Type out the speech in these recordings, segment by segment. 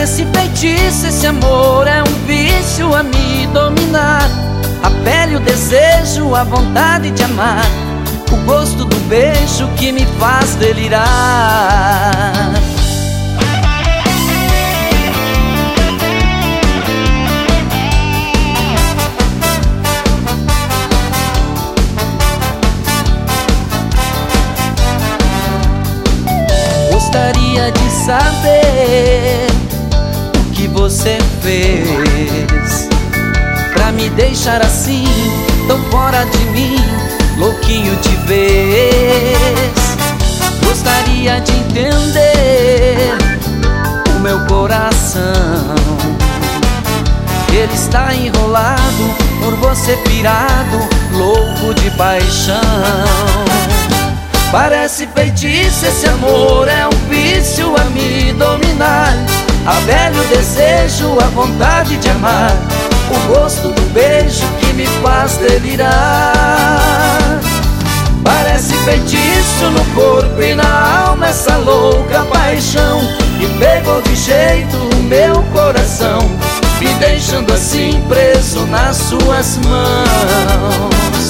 Parece feitiço, esse amor é um vício a me dominar. A pele, o desejo, a vontade de amar, o gosto do beijo que me faz delirar. Gostaria de saber o que você fez pra me deixar assim, tão fora de mim, louquinho de vez. Gostaria de entender o meu coração. Ele está enrolado, por você pirado, louco de paixão. Parece feitiço, esse amor é um vício a me dominar. A velho desejo, a vontade de amar, o gosto do beijo que me faz delirar. Parece feitiço no corpo e na alma, essa louca paixão que pegou de jeito o meu coração, me deixando assim preso nas suas mãos.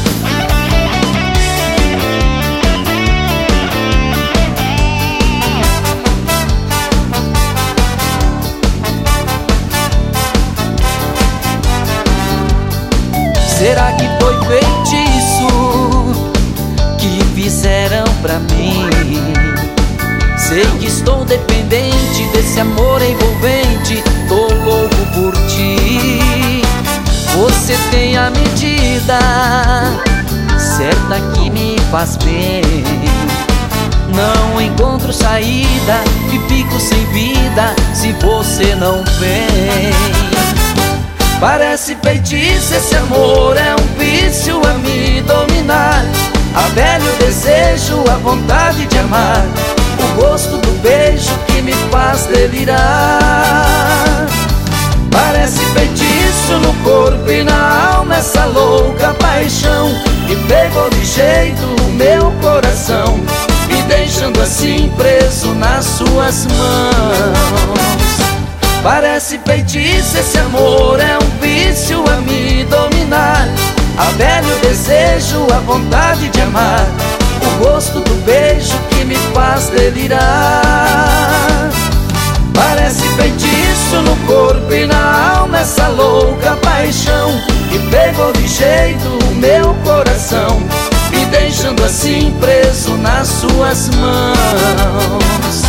Será que foi feitiço que fizeram pra mim? Sei que estou dependente desse amor envolvente, tô louco por ti. Você tem a medida certa que me faz bem. Não encontro saída e fico sem vida se você não vem. Parece feitiço, esse amor é um vício a me dominar. A velho desejo, a vontade de amar, o gosto do beijo que me faz delirar. Parece feitiço no corpo e na alma, essa louca paixão que pegou de jeito o meu coração, me deixando assim preso nas suas mãos. Parece feitiço, esse amor é um vício a me dominar. A velho desejo, a vontade de amar, o gosto do beijo que me faz delirar. Parece feitiço no corpo e na alma, essa louca paixão que pegou de jeito o meu coração, me deixando assim preso nas suas mãos.